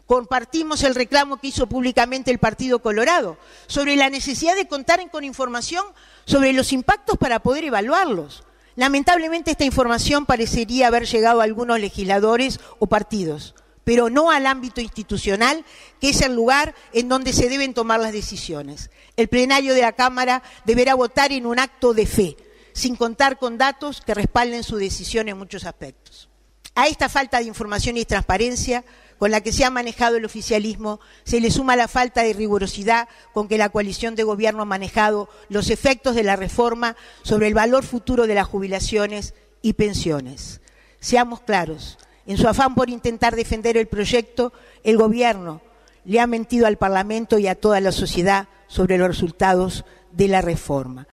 Compartimos el reclamo que hizo públicamente el Partido Colorado sobre la necesidad de contar con información sobre los impactos para poder evaluarlos. Lamentablemente esta información parecería haber llegado a algunos legisladores o partidos, pero no al ámbito institucional, que es el lugar en donde se deben tomar las decisiones. El plenario de la Cámara deberá votar en un acto de fe, sin contar con datos que respalden su decisión en muchos aspectos. A esta falta de información y transparencia con la que se ha manejado el oficialismo, se le suma la falta de rigurosidad con que la coalición de gobierno ha manejado los efectos de la reforma sobre el valor futuro de las jubilaciones y pensiones. Seamos claros, en su afán por intentar defender el proyecto, el gobierno le ha mentido al Parlamento y a toda la sociedad sobre los resultados de la reforma.